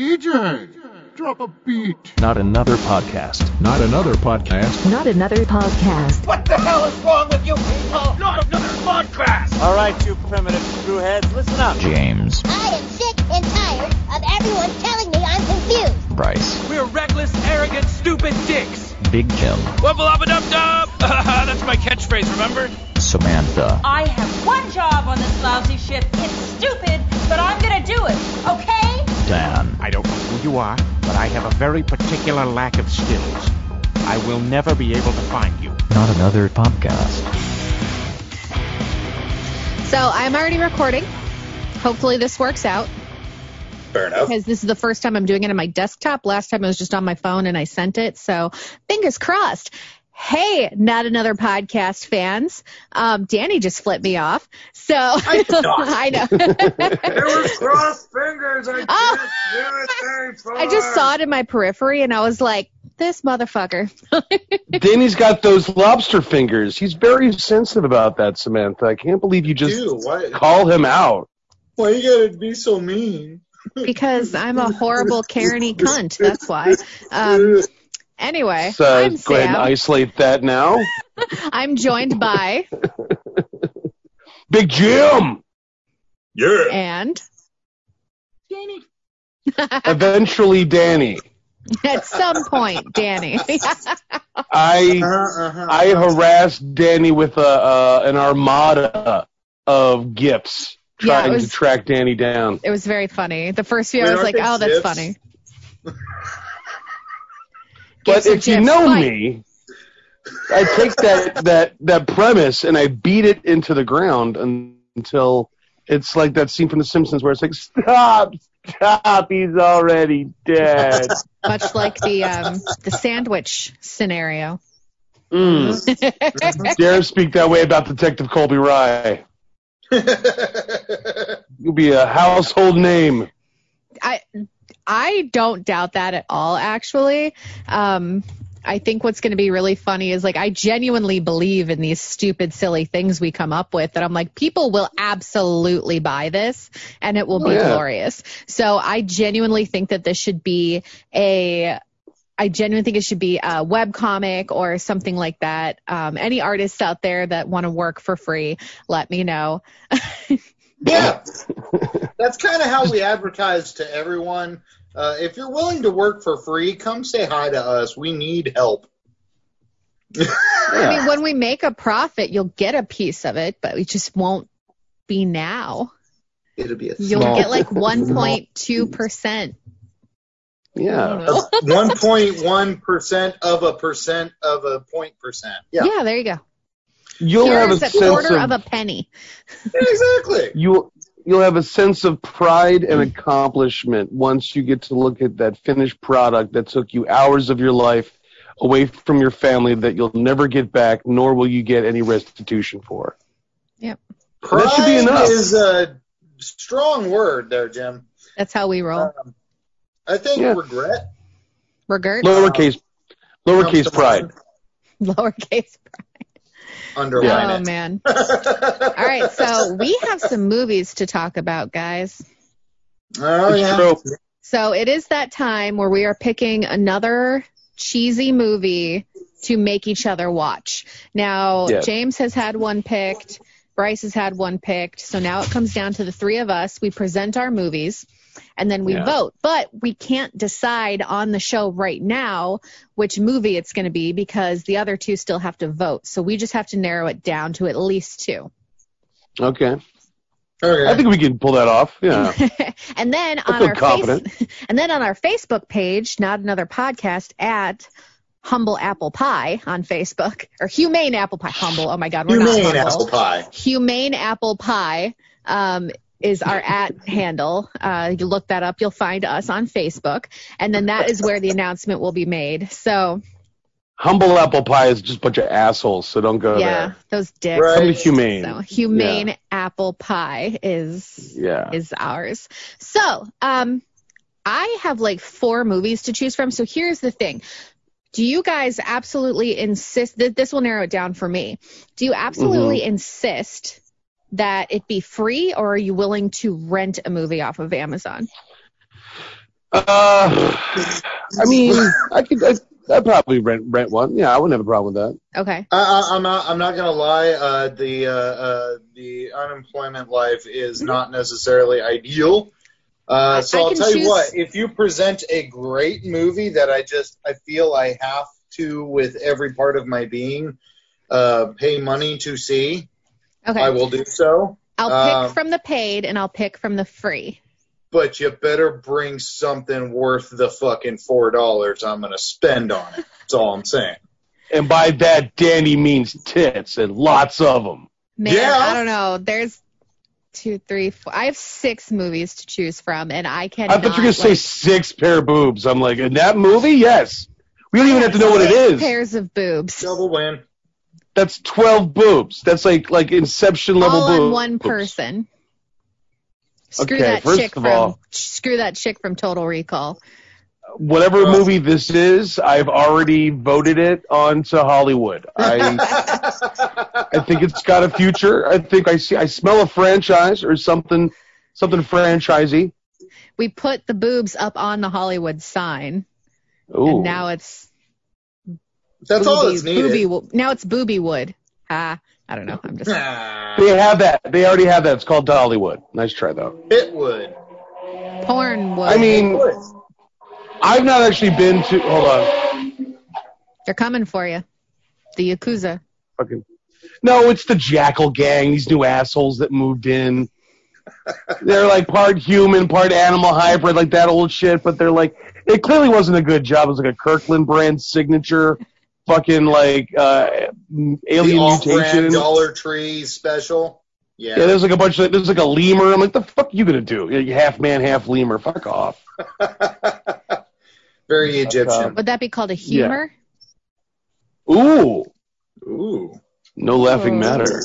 DJ, drop a beat. Not another podcast. Not another podcast. Not another podcast. What the hell is wrong with you people? Not another podcast. All right, you primitive screwheads, listen up. James. I am sick and tired of everyone telling me I'm confused. Bryce. We're reckless, arrogant, stupid dicks. Big Jim. Wubba-lubba-dub-dub. That's my catchphrase, remember? Samantha. I have one job on this lousy ship. It's stupid, but I'm gonna do it, okay? Dan. I don't know who you are, but I have a very particular lack of skills. I will never be able to find you. Not another podcast. So I'm already recording. Hopefully this works out. Fair enough. Because this is the first time I'm doing it on my desktop. Last time it was just on my phone and I sent it. So fingers crossed. Hey, Not Another Podcast fans. Danny just flipped me off. So I did not. I know. It was crossed fingers. I can't do it very far. I just saw it in my periphery and I was like, this motherfucker. Danny's got those lobster fingers. He's very sensitive about that, Samantha. I can't believe you just call him out. Why you gotta be so mean? Because I'm a horrible Karen-y cunt. That's why. Anyway, So I'm go ahead and Sam. isolate that now. I'm joined by Big Jim. Yeah. and Eventually, Danny. at some point, Danny. I harassed Danny with an armada of gifts trying to track Danny down. It was very funny. The first few, I was like, oh, that's funny. But if you know me, I take that premise and I beat it into the ground until it's like that scene from The Simpsons where it's like, stop, he's already dead. Much like the sandwich scenario. Dare speak that way about Detective Colby Rye. You'll be a household name. I don't doubt that at all, actually. I think what's going to be really funny is, like, I genuinely believe in these stupid, silly things we come up with that I'm like, people will absolutely buy this and it will be glorious. So I genuinely think that this should be a webcomic or something like that. Any artists out there that want to work for free, let me know. Yeah. That's kind of how we advertise to everyone. If you're willing to work for free, come say hi to us. We need help. I mean, when we make a profit, you'll get a piece of it, but it just won't be now. It'll be You'll get like 1.2%. Yeah. 1.1% of a percent of a point percent. Yeah, there you go. You'll have a Here's sense quarter of a penny. Exactly. You'll have a sense of pride and accomplishment once you get to look at that finished product that took you hours of your life away from your family that you'll never get back, nor will you get any restitution for. Yep. Pride that should be enough. Is a strong word there, Jim. That's how we roll. I think regret. Regret? Lowercase pride. Lowercase pride. Underline it. Oh, man. All right, so we have some movies to talk about, guys. Oh, yeah. True. So it is that time where we are picking another cheesy movie to make each other watch. Now, James has had one picked. Bryce has had one picked. So now it comes down to the three of us. We present our movies, and then we vote. But we can't decide on the show right now which movie it's going to be because the other two still have to vote. So we just have to narrow it down to at least two. Okay. I think we can pull that off. Yeah. And then on our Facebook page, Not Another Podcast at Humble Apple Pie on Facebook, or Humane Apple Pie. Humble. Oh my God, we're Humane not Apple Pie. Humane Apple Pie is our at handle. You look that up, you'll find us on Facebook, and then that is where the announcement will be made. So. Humble Apple Pie is just a bunch of assholes, so don't go there. Yeah, those dicks. Right. Come to Humane. So Humane Apple Pie is ours. So I have like 4 movies to choose from. So here's the thing. Do you guys absolutely insist that this will narrow it down for me? Do you absolutely insist that it be free, or are you willing to rent a movie off of Amazon? I mean, I'd probably rent one. Yeah, I wouldn't have a problem with that. Okay. I'm not gonna lie. The unemployment life is not necessarily ideal. So I'll tell you what. If you present a great movie that I feel I have to, with every part of my being, pay money to see, I will do so. I'll pick from the paid and I'll pick from the free. But you better bring something worth the fucking $4 I'm going to spend on it. That's all I'm saying. And by that, Danny means tits and lots of them. Man, yeah. I don't know. There's 2, 3, 4. I have 6 movies to choose from, and I cannot. I thought you were going to say 6 pair of boobs. I'm like, in that movie? Yes. We don't even have to know what it is. 6 pairs of boobs. Double win. That's 12 boobs. That's like Inception level boobs. All on one person. Screw that chick from Total Recall. Whatever movie this is, I've already voted it onto Hollywood. I think it's got a future. I think I smell a franchise or something franchisey. We put the boobs up on the Hollywood sign. Ooh. And now it's all that's needed. Now it's Boobywood. I don't know. I'm just. They have that. They already have that. It's called Dollywood. Nice try, though. Pitwood. Pornwood. I mean, I've not actually been to. Hold on. They're coming for you. The Yakuza. No, it's the Jackal Gang. These new assholes that moved in. They're like part human, part animal hybrid, like that old shit. But they're like, it clearly wasn't a good job. It was like a Kirkland brand signature. Fucking like alien mutation. Dollar Tree special. Yeah, there's like a bunch of there's like a lemur. I'm like, the fuck are you gonna do? You're half man, half lemur. Fuck off. Very Egyptian. Would that be called a humor? Yeah. Ooh. No laughing matter.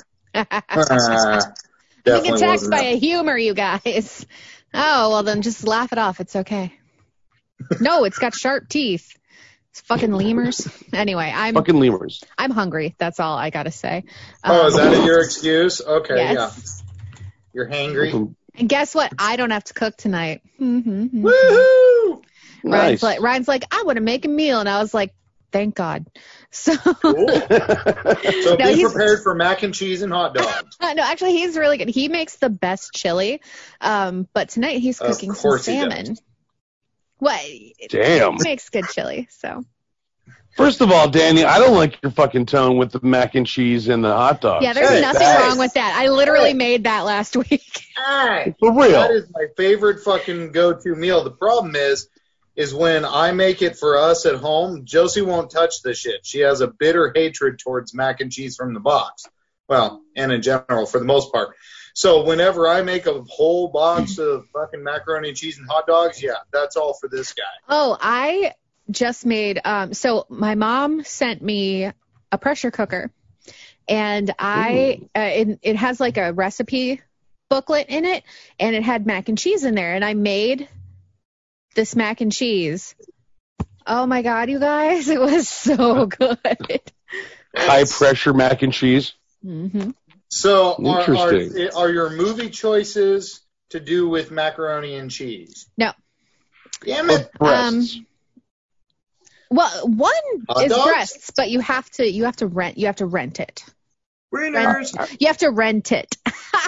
Being attacked by a humor, you guys. Oh well, then just laugh it off. It's okay. No, it's got sharp teeth. Fucking lemurs. Anyway, fucking lemurs. I'm hungry. That's all I gotta say. Is that your excuse? Okay, yes. Yeah. You're hangry. And guess what? I don't have to cook tonight. Woohoo! Nice. Ryan's like, I want to make a meal, and I was like, thank God. So, cool. So be prepared for mac and cheese and hot dogs. No, actually, he's really good. He makes the best chili. But tonight he's cooking some salmon. What? Damn. He makes good chili, so. First of all, Danny, I don't like your fucking tone with the mac and cheese and the hot dogs. Yeah, there's nothing wrong with that. I literally made that last week. For real. That is my favorite fucking go-to meal. The problem is when I make it for us at home, Josie won't touch the shit. She has a bitter hatred towards mac and cheese from the box. Well, and in general, for the most part. So whenever I make a whole box of fucking macaroni and cheese and hot dogs, yeah, that's all for this guy. Oh, I just made so my mom sent me a pressure cooker, and it has like a recipe booklet in it, and it had mac and cheese in there, and I made this mac and cheese. Oh my God, you guys, it was so good. High pressure mac and cheese. Mm-hmm. So are your movie choices to do with macaroni and cheese? No. Damn it. Breasts. Well, one is breasts, but you have to rent it. Wieners. You have to rent it.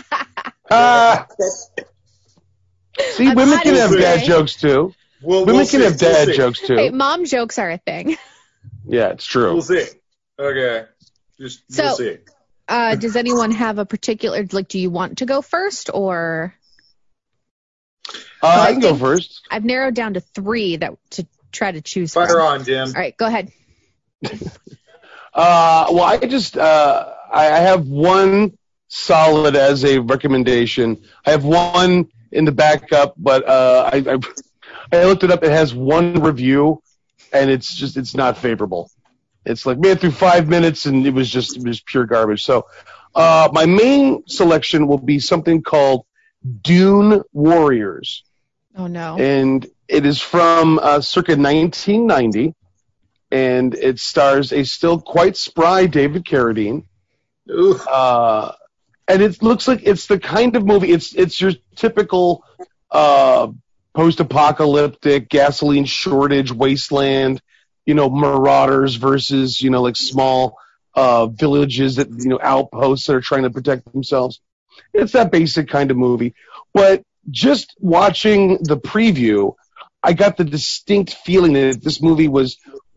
See, women can have dad jokes too. Women can have dad jokes too. Hey, mom jokes are a thing. Yeah, it's true. We'll see. Okay. We'll see. Does anyone have a particular, like, do you want to go first, or? I can go first. I've narrowed down to 3 to try to choose from. Fire on, Jim. All right, go ahead. Well, I have one solid as a recommendation. I have one in the backup, but I looked it up. It has 1 review, and it's not favorable. It's like made it through 5 minutes, and it was pure garbage. So my main selection will be something called Dune Warriors. Oh, no. And it is from circa 1990, and it stars a still quite spry David Carradine. And it looks like it's the kind of movie, it's your typical post-apocalyptic, gasoline shortage, wasteland, marauders versus, like small villages that, outposts that are trying to protect themselves. It's that basic kind of movie. But just watching the preview, I got the distinct feeling that this movie was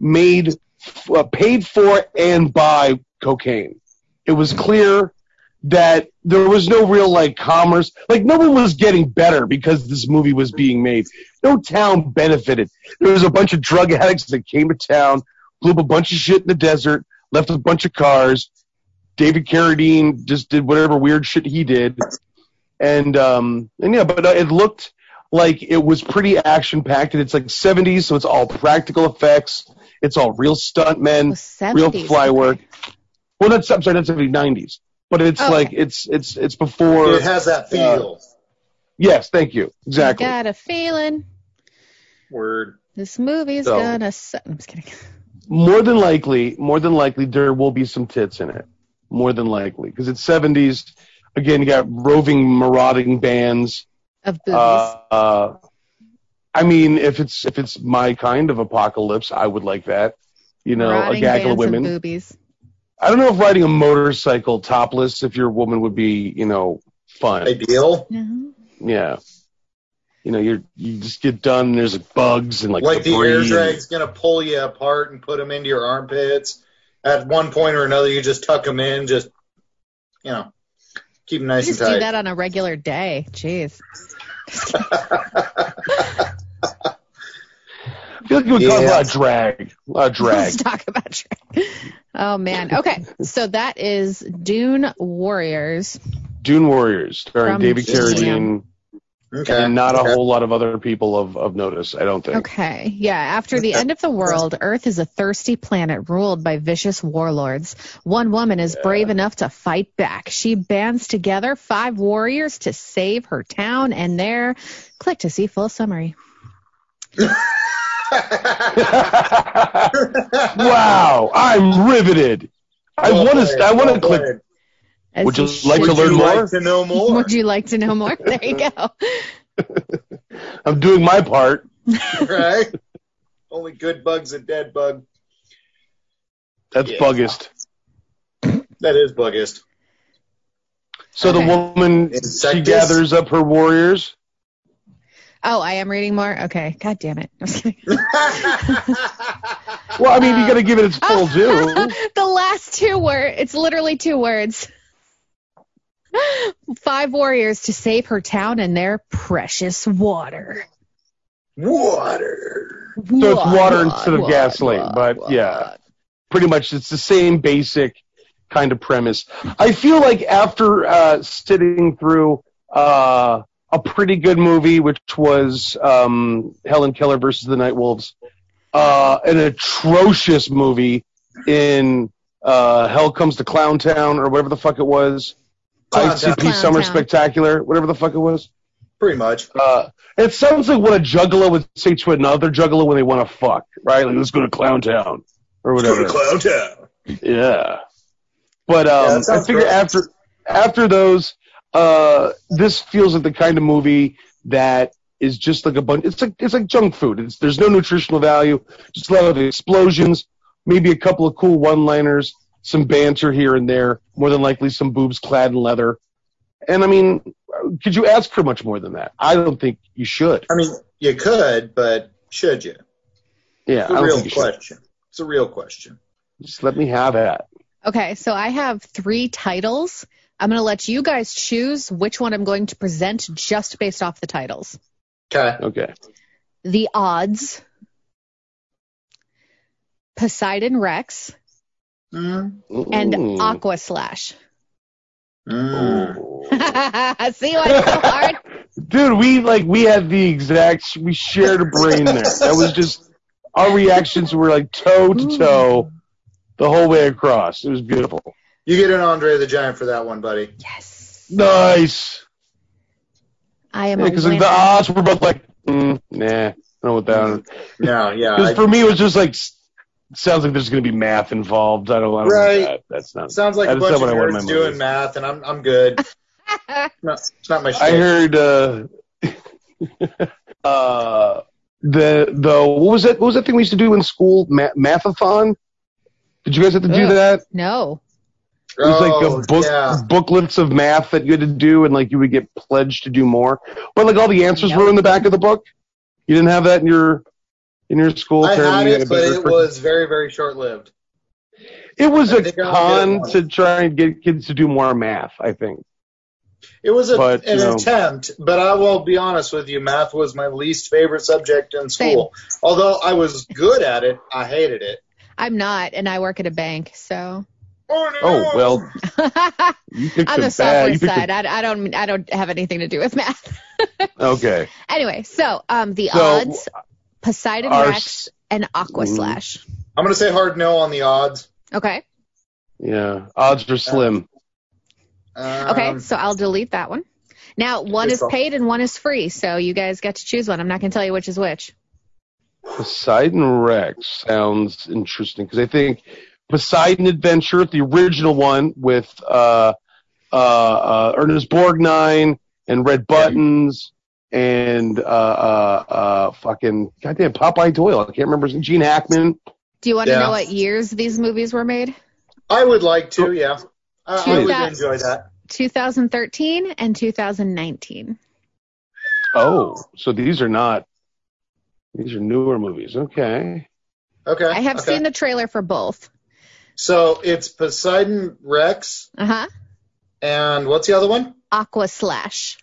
paid for and by cocaine. It was clear that there was no real, commerce. No one was getting better because this movie was being made. No town benefited. There was a bunch of drug addicts that came to town, blew up a bunch of shit in the desert, left a bunch of cars. David Carradine just did whatever weird shit he did. But it looked like it was pretty action-packed. And it's 70s, so it's all practical effects. It's all real stuntmen, real fly work. Well, I'm sorry, not 70s, 90s. But it's it's before. It has that feel. Yes, thank you. Exactly. I got a feeling. Word. This movie's gonna. I'm just kidding. More than likely, there will be some tits in it. More than likely, because it's 70s. Again, you got roving, marauding bands of boobies. I mean, if it's my kind of apocalypse, I would like that. Marauding a gaggle of women. Of boobies. I don't know if riding a motorcycle topless, if you're a woman, would be, fun. Ideal? Mm-hmm. Yeah. You just get done and there's bugs and the air drag's going to pull you apart and put them into your armpits. At one point or another, you just tuck them in, just, keep them nice and tight. Just do that on a regular day. Jeez. I feel like we would talk about drag. Let's talk about drag. Oh, man. Okay, so that is Dune Warriors. Dune Warriors, starring David Carradine. Okay. And not a whole lot of other people of notice, I don't think. Okay, yeah. After the end of the world, Earth is a thirsty planet ruled by vicious warlords. One woman is brave enough to fight back. She bands together 5 warriors to save her town and their... Click to see full summary. Wow, I'm riveted. I want to click. Would you like to learn more? To know more? Would you like to know more? There you go. I'm doing my part. Right? Only good bug's a dead bug. That's buggist. That is buggist. So the woman, she gathers up her warriors. Oh, I am reading more? Okay. God damn it. Well, I mean, you got to give it its full due. The last 2 words. It's literally 2 words. 5 warriors to save her town and their precious water. Water. So it's water instead of gasoline. But, yeah, pretty much it's the same basic kind of premise. I feel like after sitting through a pretty good movie, which was Helen Keller versus the Night Wolves, an atrocious movie in Hell Comes to Clowntown, or whatever the fuck it was. ICP Summer Spectacular, whatever the fuck it was. Pretty much. It sounds like what a juggalo would say to another juggalo when they want to fuck, right? Like, let's go to Clowntown, or whatever. Let's go to Clowntown. Yeah. But I figure after those, this feels like the kind of movie that is just like a bunch. It's like junk food. There's no nutritional value. Just a lot of explosions, maybe a couple of cool one-liners, some banter here and there. More than likely, some boobs clad in leather. And I mean, could you ask for much more than that? I don't think you should. I mean, you could, but should you? Yeah, it's a real question. It's a real question. Just let me have that. Okay, so I have 3 titles. I'm going to let you guys choose which one I'm going to present just based off the titles. Okay. The Odds, Poseidon Rex, and Aqua Slash. See why it's so hard? Dude, we had the exact, we shared a brain there. That was just, our reactions were like toe to toe the whole way across. It was beautiful. You get an Andre the Giant for that one, buddy. Yes. Nice. I am because the odds were both like, nah, I don't know what that one. No, yeah. Because for me, it was just like, sounds like there's going to be math involved. I don't know that. That's not. Sounds like a bunch of nerds doing math, and I'm good. No, it's not my shit. I heard what was that? What was that thing we used to do in school? Mathathon? Did you guys have to do that? No. It was like booklets of math that you had to do, and like you would get pledged to do more. But like all the answers were in the back of the book. You didn't have that in your school. I had it, but it was very, very short-lived. It was a con to try and get kids to do more math, I think. It was an attempt, but I will be honest with you, math was my least favorite subject in school. Same. Although I was good at it, I hated it. I'm not, and I work at a bank, so. Oh well. On the software side, I don't have anything to do with math. Okay. Anyway, so the odds: Poseidon Rex and Aqua Slash. I'm gonna say hard no on the odds. Okay. Yeah, odds are slim. Okay, so I'll delete that one. Now, one is paid and one is free, so you guys get to choose one. I'm not gonna tell you which is which. Poseidon Rex sounds interesting because I think Poseidon Adventure, the original one with Ernest Borgnine and Red Buttons and fucking goddamn Popeye Doyle. I can't remember his name. Gene Hackman. Do you want to know what years these movies were made? I would like to, yeah. I would enjoy that. 2013 and 2019. Oh, so these are newer movies. Okay. Okay. I have seen the trailer for both. So it's Poseidon Rex. Uh-huh. And what's the other one? Aqua Slash.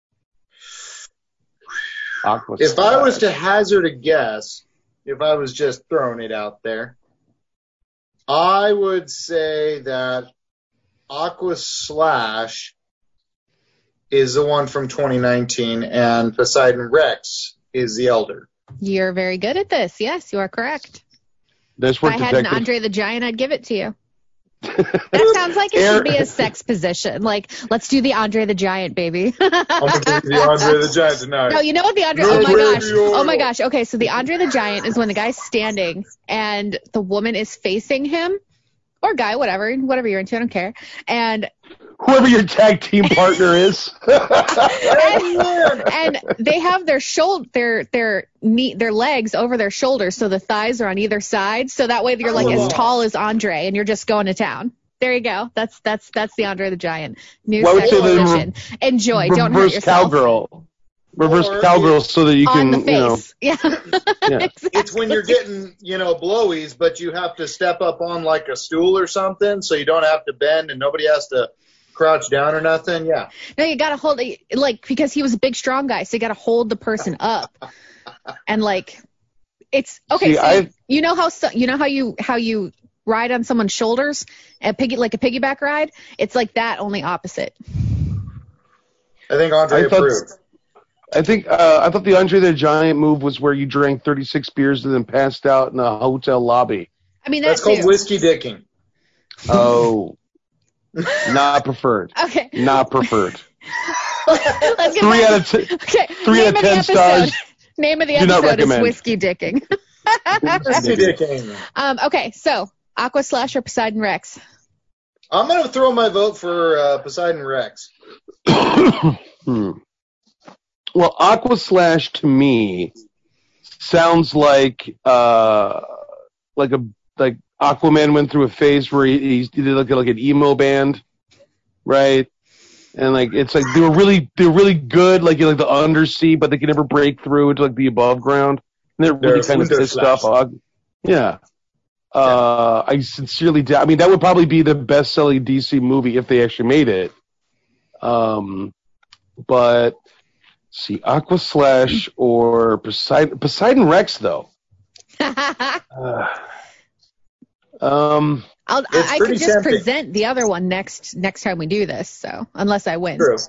If I was to hazard a guess, if I was just throwing it out there, I would say that Aqua Slash is the one from 2019 and Poseidon Rex is the elder. You're very good at this. Yes, you are correct. If I had an Andre the Giant, I'd give it to you. That sounds like it should be a sex position. Like, let's do the Andre the Giant, baby. I'm going to do the Andre the Giant tonight. No, you know what the Andre... Oh, my gosh. Okay, so the Andre the Giant is when the guy's standing and the woman is facing him. Or guy, whatever you're into, I don't care. And... whoever your tag team partner is. and they have their their legs over their shoulders, so the thighs are on either side. So that way you're like as tall as Andre, and you're just going to town. There you go. That's the Andre the Giant. New sex position. Enjoy. Don't hurt yourself. Reverse cowgirl so that you can, on the face. Yeah. Exactly. It's when you're getting, blowies, but you have to step up on like a stool or something, so you don't have to bend and nobody has to crouch down or nothing. Yeah. No, you gotta hold it, because he was a big, strong guy, so you gotta hold the person up, and it's okay. See, you know how you ride on someone's shoulders, like a piggyback ride. It's like that, only opposite. I think Andre approved. I thought the Andre the Giant move was where you drank 36 beers and then passed out in a hotel lobby. I mean, that's called whiskey dicking. Oh, not preferred. Okay, not preferred. Let's get 3 out of 10. Okay, 3 out of 10 stars. Name of the episode is whiskey dicking. Whiskey dicking. Okay, so Aqua Slash or Poseidon Rex? I'm gonna throw my vote for Poseidon Rex. Well, Aqua Slash to me sounds like Aquaman went through a phase where he did like an emo band, right? And it's like they were really good, like the undersea, but they could never break through into the above ground. And they're really kind of pissed off. Yeah. I sincerely doubt. I mean, that would probably be the best-selling DC movie if they actually made it. But see, Aqua Slash or Poseidon Rex, though. I could just present the other one next time we do this. So unless I win. True.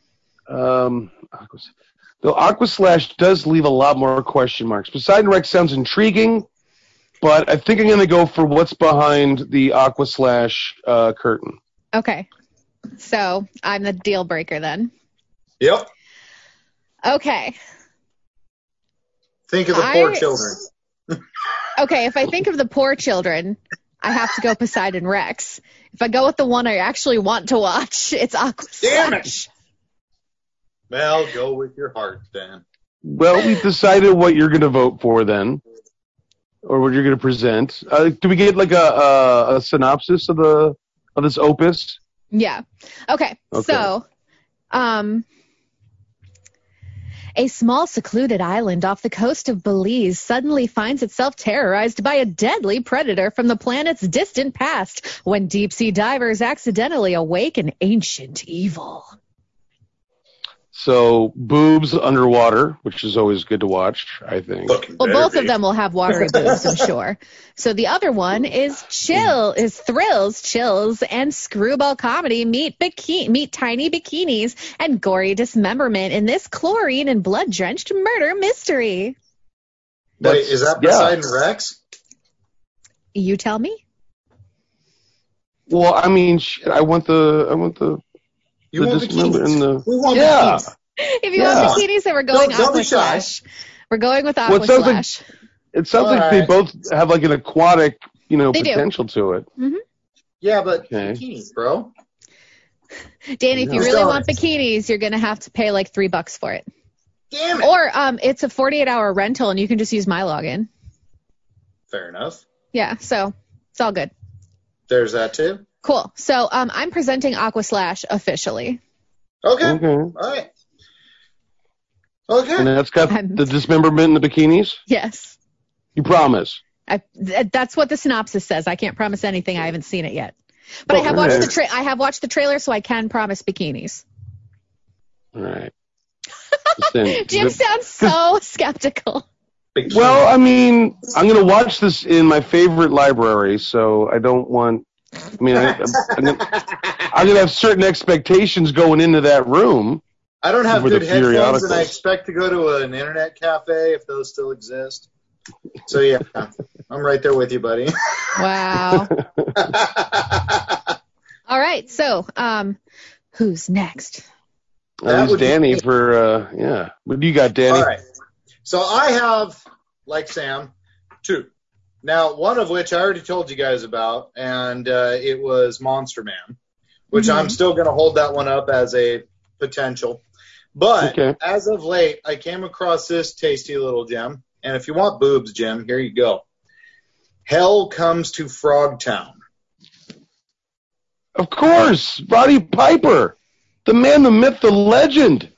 Though Aqua Slash does leave a lot more question marks. Poseidon Rex sounds intriguing, but I think I'm going to go for what's behind the Aqua Slash curtain. Okay. So I'm the deal breaker then. Yep. Okay. Think of the poor children. Okay, if I think of the poor children, I have to go Poseidon Rex. If I go with the one I actually want to watch, it's Aqua Slash. Damn it! Well, go with your heart then. Well, we've decided what you're going to vote for then, or what you're going to present. Do we get like a synopsis of this opus? Yeah. Okay. So, a small secluded island off the coast of Belize suddenly finds itself terrorized by a deadly predator from the planet's distant past when deep-sea divers accidentally awake an ancient evil. So, boobs underwater, which is always good to watch, I think. Well, both of them will have watery boobs, I'm sure. So the other one is thrills, chills, and screwball comedy meet tiny bikinis and gory dismemberment in this chlorine and blood-drenched murder mystery. Wait, is that Poseidon Rex? You tell me. Well, I mean, I want the. You want bikinis? We want bikinis. If you want bikinis, then we're going Aquaslash. We're going with Aquaslash. It sounds like they both have like an aquatic, potential to it. Mm-hmm. Yeah, but bikinis, bro. Danny, if you really want bikinis, you're going to have to pay like $3 for it. Damn it. Or it's a 48-hour rental, and you can just use my login. Fair enough. Yeah, so it's all good. There's that too. Cool. So I'm presenting Aquaslash officially. Okay. All right. Okay. And that's got the dismemberment and the bikinis? Yes. You promise? That's what the synopsis says. I can't promise anything. I haven't seen it yet. But I have watched the trailer, so I can promise bikinis. All right. Jim sounds so skeptical. Well, I mean, I'm going to watch this in my favorite library, so I don't want... I'm going to have certain expectations going into that room. I don't have good headphones, and I expect to go to an internet cafe if those still exist. So, yeah, I'm right there with you, buddy. Wow. All right, so who's next? Who's Danny for, What do you got, Danny? All right. So I have, like Sam, 2. Now, one of which I already told you guys about, and it was Monster Man, which I'm still going to hold that one up as a potential. But as of late, I came across this tasty little gem. And if you want boobs, Jim, here you go. Hell Comes to Frogtown. Of course, Roddy Piper, the man, the myth, the legend.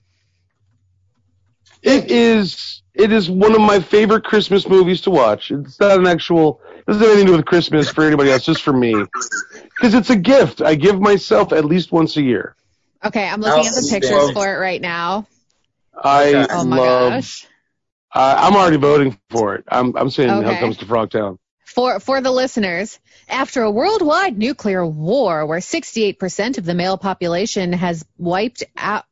It is one of my favorite Christmas movies to watch. It's not it doesn't have anything to do with Christmas for anybody else, just for me. Because it's a gift. I give myself at least once a year. Okay, I'm looking at the pictures for it right now. Oh my gosh. I'm already voting for it. I'm saying Hell Comes to Frogtown. For the listeners, after a worldwide nuclear war where 68% of the male population was wiped out,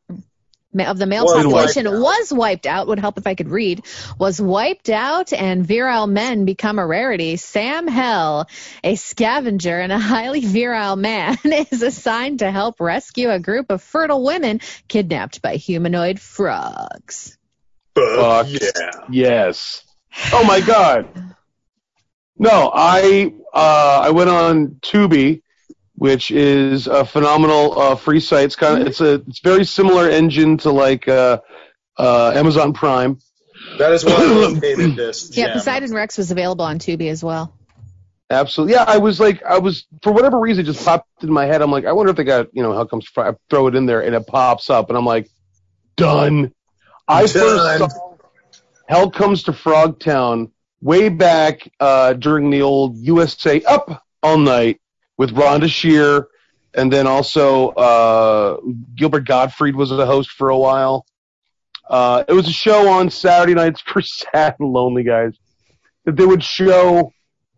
would help if I could read, was wiped out and virile men become a rarity, Sam Hell, a scavenger and a highly virile man, is assigned to help rescue a group of fertile women kidnapped by humanoid frogs. Fuck yeah. Yes. Oh my God. No, I went on Tubi, which is a phenomenal free site. It's it's very similar engine to like Amazon Prime. That is why I located this. Yeah, Poseidon Rex was available on Tubi as well. Absolutely. Yeah, I was for whatever reason, it just popped in my head. I'm like, I wonder if they got Hell Comes to Frogtown. I throw it in there and it pops up, and I'm like, done. I first saw Hell Comes to Frogtown way back during the old USA Up All Night with Rhonda Shear, and then also Gilbert Gottfried was the host for a while. It was a show on Saturday nights for sad and lonely guys that they would show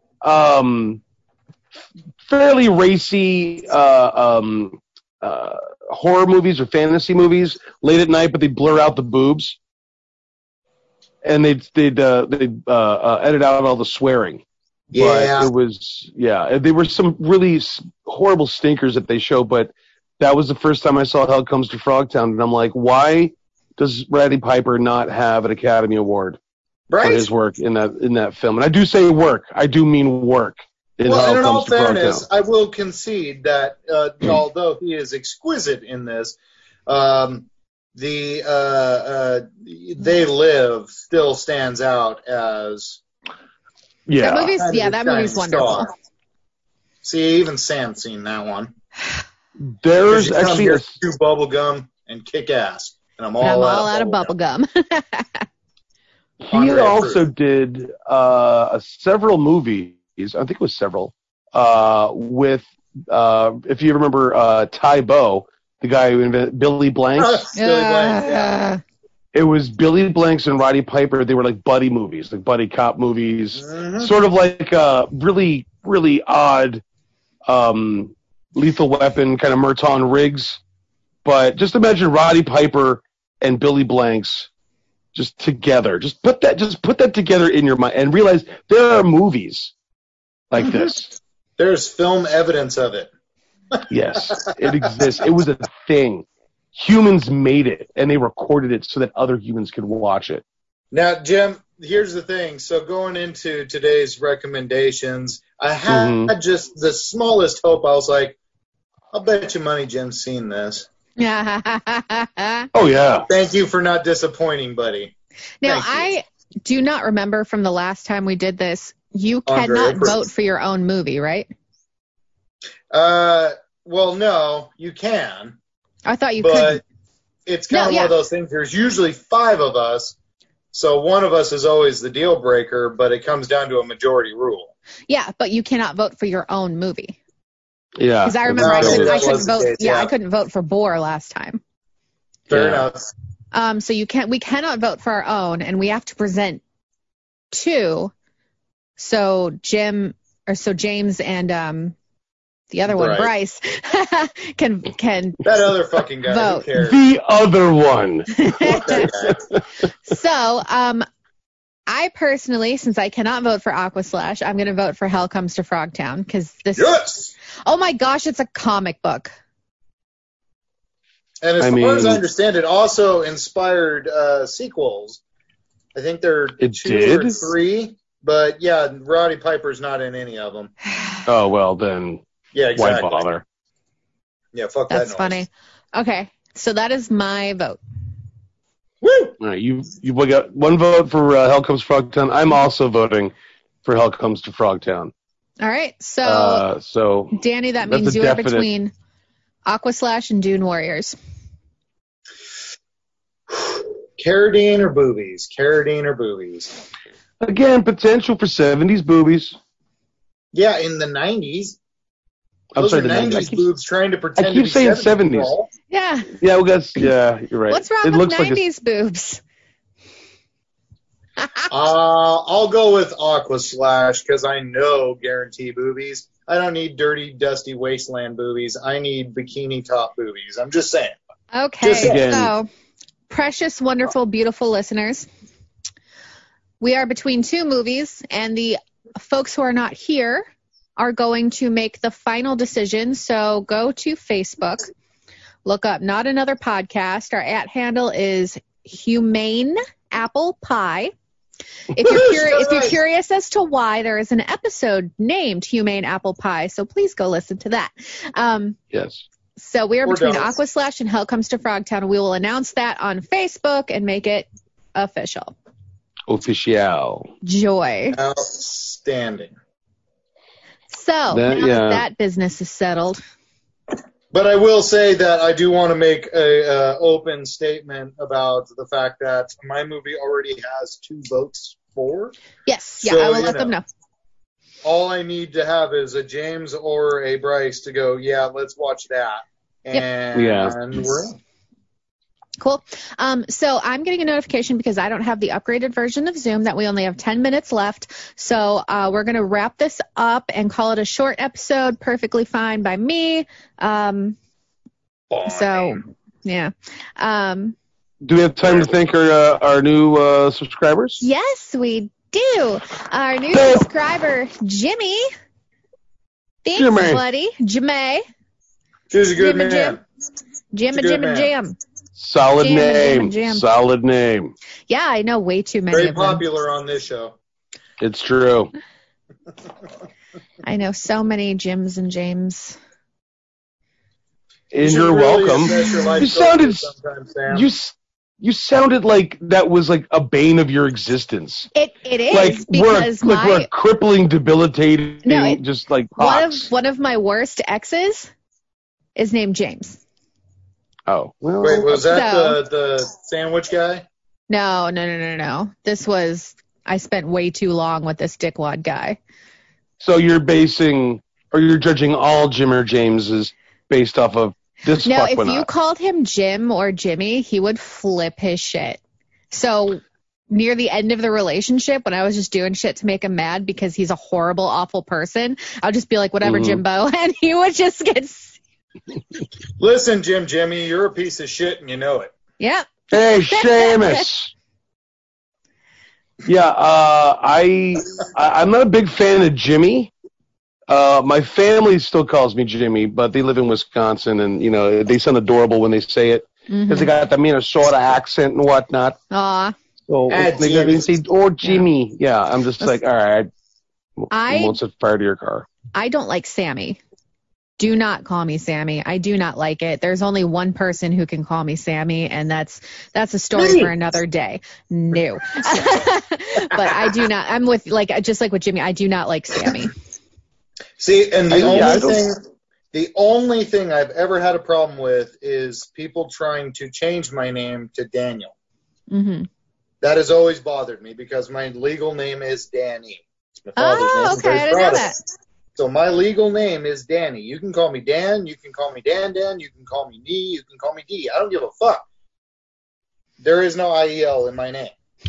fairly racy horror movies or fantasy movies late at night, but they'd blur out the boobs. And they'd edit out all the swearing. Yeah. But it was, there were some really horrible stinkers that they showed, but that was the first time I saw Hell Comes to Frogtown, and I'm like, why does Roddy Piper not have an Academy Award for his work in that film? And I do say work. I do mean work. In all fairness, I will concede that although he is exquisite in this, They Live still stands out as that movie's wonderful. See, even Sam's seen that one. There's actually two bubblegum and kick ass, and I'm all out of bubblegum. He also did several movies. I think it was several with if you remember Ty Bo, the guy who invented Billy Blanks. Billy Blanks, yeah. It was Billy Blanks and Roddy Piper. They were like buddy movies, like buddy cop movies, sort of like really, really odd Lethal Weapon kind of Merton Riggs. But just imagine Roddy Piper and Billy Blanks just together. Just put that together in your mind and realize there are movies like this. There's film evidence of it. Yes, it exists. It was a thing. Humans made it, and they recorded it so that other humans could watch it. Now, Jim, here's the thing. So going into today's recommendations, I had just the smallest hope. I was like, I'll bet you money Jim's seen this. Oh, yeah. Thank you for not disappointing, buddy. Now, I do not remember from the last time we did this, you cannot vote for your own movie, right? Well, no, you can. I thought you could. But it's kind of one of those things. There's usually 5 of us, so one of us is always the deal breaker, but it comes down to a majority rule. Yeah, but you cannot vote for your own movie. Yeah. Because I remember I couldn't vote. I couldn't vote for Boar last time. Fair enough. So we cannot vote for our own, and we have to present 2. So James and the other one, Bryce, can that other fucking guy vote. Who cares? The other one. So, I personally, since I cannot vote for Aqua Slash, I'm going to vote for Hell Comes to Frogtown because this. Yes. Oh my gosh, it's a comic book. And as far as I understand, it also inspired sequels. I think there are 2 or 3, but yeah, Roddy Piper's not in any of them. Oh well, then. Yeah, exactly. Why bother? Yeah, fuck that. That's funny. Okay, so that is my vote. Woo! All right, you got 1 vote for Hell Comes to Frogtown. I'm also voting for Hell Comes to Frogtown. All right, so Danny, that means you are between Aqua Slash and Dune Warriors. Carradine or boobies? Carradine or boobies? Again, potential for 70s boobies. Yeah, in the 90s. I'm sorry, the 90s boobs trying to pretend I keep to be saying 70s. Yeah. Yeah, well, you're right. What's wrong with 90s boobs? I'll go with Aqua Slash because I know guarantee boobies. I don't need dirty, dusty wasteland boobies. I need bikini top boobies. I'm just saying. Okay, so precious, wonderful, beautiful listeners, we are between 2 movies, and the folks who are not here are going to make the final decision. So go to Facebook, look up Not Another Podcast. Our @ handle is Humane Apple Pie. If you're curious as to why, there is an episode named Humane Apple Pie, so please go listen to that. Yes. So we are between Aqua Slash and Hell Comes to Frogtown. We will announce that on Facebook and make it official. Official. Joy. Outstanding. So that business is settled. But I will say that I do want to make a open statement about the fact that my movie already has 2 votes for. Yes, so, I will let them know. All I need to have is a James or a Bryce to go, yeah, let's watch that. And we're in. Cool. So I'm getting a notification because I don't have the upgraded version of Zoom that we only have 10 minutes left. So we're going to wrap this up and call it a short episode. Perfectly fine by me. So, yeah. Do we have time to thank our new subscribers? Yes, we do. Our new subscriber, Jimmy. Thanks, buddy. Jimmy. He's a good man. Jim. Solid name. Solid name. Yeah, I know way too many Very of them. popular on this show. It's true. I know so many Jims and James. And you're really welcome. You sounded like that was like a bane of your existence. It is because we're a crippling, debilitating, just like one of my worst exes is named James. Oh, well. Wait, was that the sandwich guy? No. I spent way too long with this dickwad guy. So you're judging all Jim or Jameses based off of this No, if fuck you called him Jim or Jimmy, he would flip his shit. So near the end of the relationship, when I was just doing shit to make him mad because he's a horrible, awful person, I'll just be like, whatever, Jimbo, and he would just get... Listen, Jimmy, you're a piece of shit and you know it. Yep. Hey, Seamus. Yeah, I'm not a big fan of Jimmy. My family still calls me Jimmy, but they live in Wisconsin, and they sound adorable when they say it because they got the Minnesota accent and whatnot. Aw. So they say, "Oh, Jimmy." Yeah, I'm just like, all right. I won't set fire to your car. I don't like Sammy. Do not call me Sammy. I do not like it. There's only one person who can call me Sammy, and that's a story for another day. No. But I do not. I'm with just like with Jimmy. I do not like Sammy. See, and the only thing I've ever had a problem with is people trying to change my name to Daniel. Mm-hmm. That has always bothered me because my legal name is Danny. It's my father's name. Okay, I didn't know that. So my legal name is Danny. You can call me Dan. You can call me Dan. You can call me Nee. You can call me D. I don't give a fuck. There is no IEL in my name.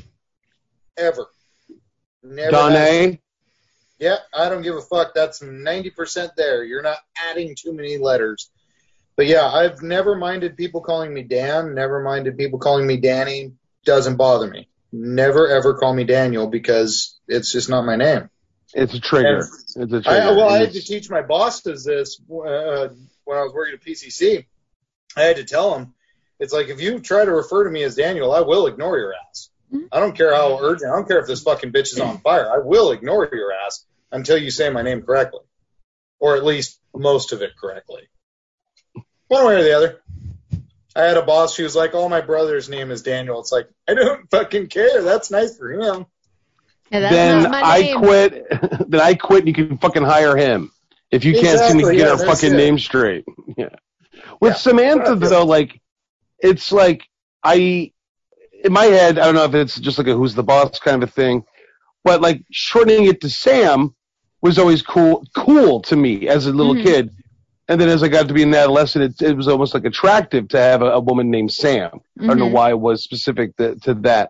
Ever. Never. Donnie? Yeah, I don't give a fuck. That's 90% there. You're not adding too many letters. But yeah, I've never minded people calling me Dan. Never minded people calling me Danny. Doesn't bother me. Never, ever call me Daniel because it's just not my name. It's a trigger. I had to teach my bosses this when I was working at PCC. I had to tell them, it's like, if you try to refer to me as Daniel, I will ignore your ass. I don't care how urgent. I don't care if this fucking bitch is on fire. I will ignore your ass until you say my name correctly. Or at least most of it correctly. One way or the other. I had a boss, she was like, oh, my brother's name is Daniel. It's like, I don't fucking care. That's nice for him. Yeah, then I quit. Then I quit, and you can fucking hire him if you can't seem to get our fucking name straight. Yeah. With Samantha though, it's like in my head, I don't know if it's just like a who's the boss kind of a thing, but like shortening it to Sam was always cool to me as a little kid, and then as I got to be an adolescent, it was almost like attractive to have a woman named Sam. I don't know why it was specific to that,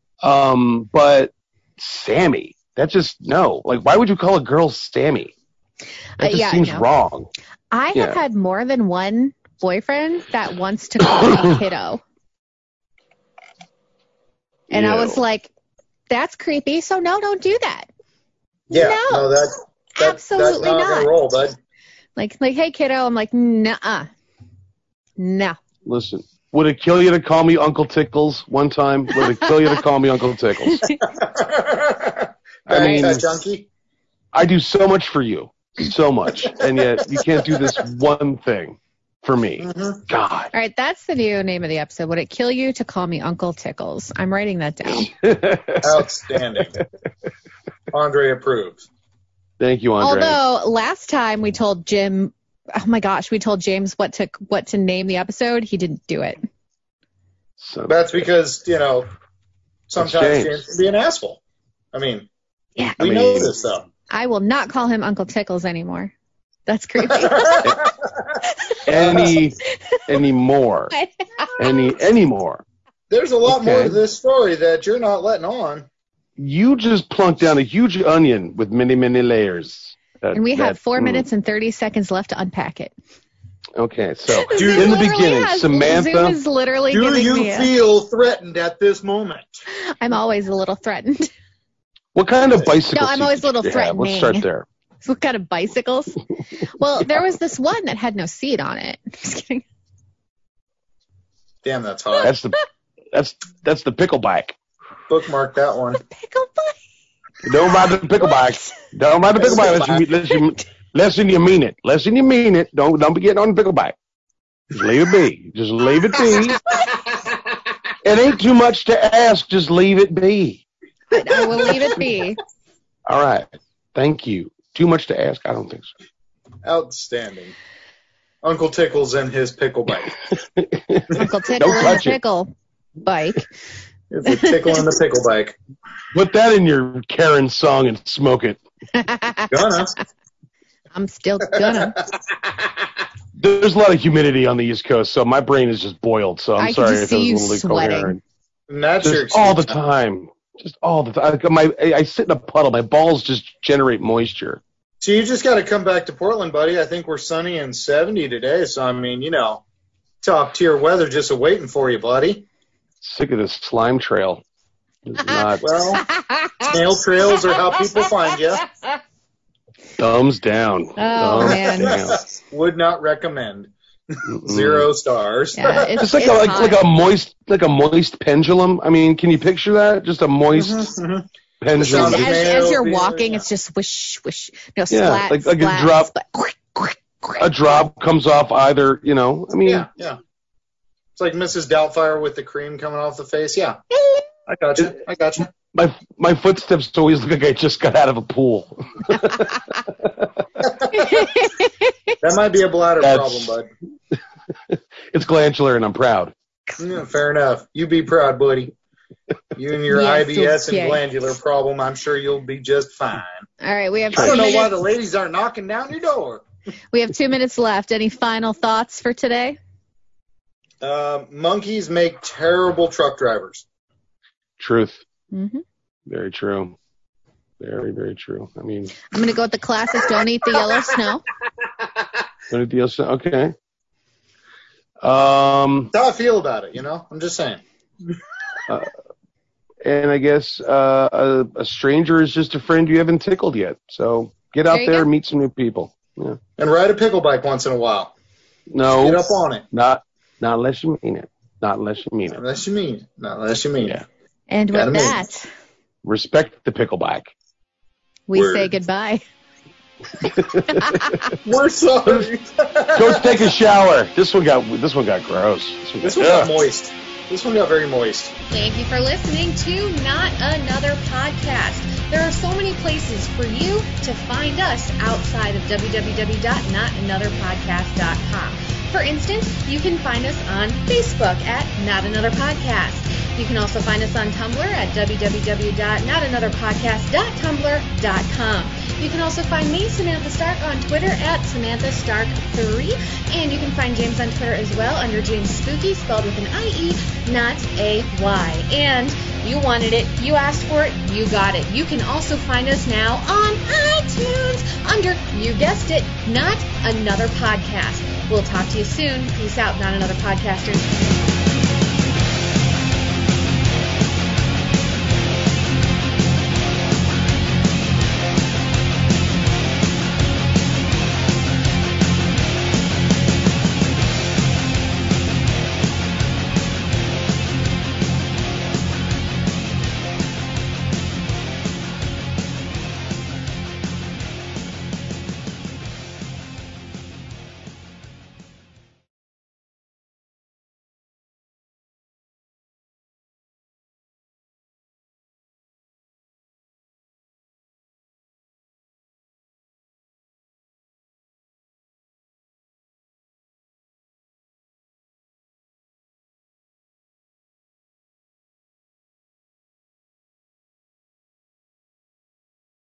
but. Sammy. That's just no. Like, why would you call a girl Sammy? That just seems wrong. I have had more than one boyfriend that wants to call me kiddo. And I was like, that's creepy, so no, don't do that. Yeah, no, that's absolutely not gonna roll, bud. Like, hey, kiddo. I'm like, nuh-uh. No. Listen. Would it kill you to call me Uncle Tickles one time? Would it kill you to call me Uncle Tickles? I mean, junkie? I do so much for you. So much. And yet you can't do this one thing for me. Mm-hmm. God. All right, that's the new name of the episode. Would it kill you to call me Uncle Tickles? I'm writing that down. Outstanding. Andre approves. Thank you, Andre. Although last time we told James what to name the episode, he didn't do it. So that's because, sometimes James can be an asshole. I mean, we know this stuff. I will not call him Uncle Tickles anymore. That's creepy. Anymore. There's a lot more to this story that you're not letting on. You just plunked down a huge onion with many, many layers. And we have 4 minutes and 30 seconds left to unpack it. Okay, so in the beginning, Samantha, Zoom is literally do you feel threatened at this moment? I'm always a little threatened. What kind of bicycles? No, I'm always a little threatening. Let's start there. What kind of bicycles? Well, there was this one that had no seat on it. Just kidding. Damn, that's hot. That's the pickle bike. Bookmark that one. The pickle bike. Don't mind the pickle bike. Don't mind the pickle bike. Listen, you mean it. Listen, you mean it. Don't be getting on the pickle bike. Just leave it be. Just leave it be. It ain't too much to ask. Just leave it be. I will leave it be. All right. Thank you. Too much to ask? I don't think so. Outstanding. Uncle Tickles and his pickle bike. Uncle Tickle and the pickle bike. It's a tickle and the pickle bike. Put that in your Karen song and smoke it. Gonna. I'm still gonna. There's a lot of humidity on the East Coast, so my brain is just boiled. So I'm sorry if it was a little coherent. Just all the time. Just all the time. I sit in a puddle. My balls just generate moisture. So you just got to come back to Portland, buddy. I think we're sunny and 70 today. So, I mean, top tier weather just waiting for you, buddy. Sick of this slime trail. It's not. Well, snail trails are how people find you. Thumbs down. Oh, man. Down. Would not recommend. 0 stars. Yeah, it's like a moist pendulum. I mean, can you picture that? Just a moist pendulum. As you're walking, it's just swish, swish. No, splat, like splat, a drop. Splat. A drop comes off either. I mean. Yeah. It's like Mrs. Doubtfire with the cream coming off the face. Yeah. I got you. My footsteps always look like I just got out of a pool. That might be a bladder problem, bud. It's glandular, and I'm proud. Yeah, fair enough. You be proud, buddy. You and your IBS and glandular problem, I'm sure you'll be just fine. All right, we have. I don't know why the ladies aren't knocking down your door. We have 2 minutes left. Any final thoughts for today? Monkeys make terrible truck drivers. Truth. Mm-hmm. Very true. Very, very true. I mean, I'm going to go with the classic, don't eat the yellow snow. Don't eat the yellow snow? Okay. That's how I feel about it, I'm just saying. And I guess a stranger is just a friend you haven't tickled yet. So get out there and meet some new people. Yeah. And ride a pickle bike once in a while. No. Get up on it. Not unless you mean it. Not unless you mean it. Unless you mean it. Not unless you mean it. And with that, respect the pickleback. We say goodbye. We're sorry. Go take a shower. This one got gross. This one got moist. This one got very moist. Thank you for listening to Not Another Podcast. There are so many places for you to find us outside of www.notanotherpodcast.com. For instance, you can find us on Facebook at Not Another Podcast. You can also find us on Tumblr at www.notanotherpodcast.tumblr.com. You can also find me, Samantha Stark, on Twitter at SamanthaStark3. And you can find James on Twitter as well under James Spooky, spelled with an I-E, not a Y. And you wanted it, you asked for it, you got it. You can also find us now on iTunes under, you guessed it, Not Another Podcast. We'll talk to you soon. Peace out, Not Another Podcasters.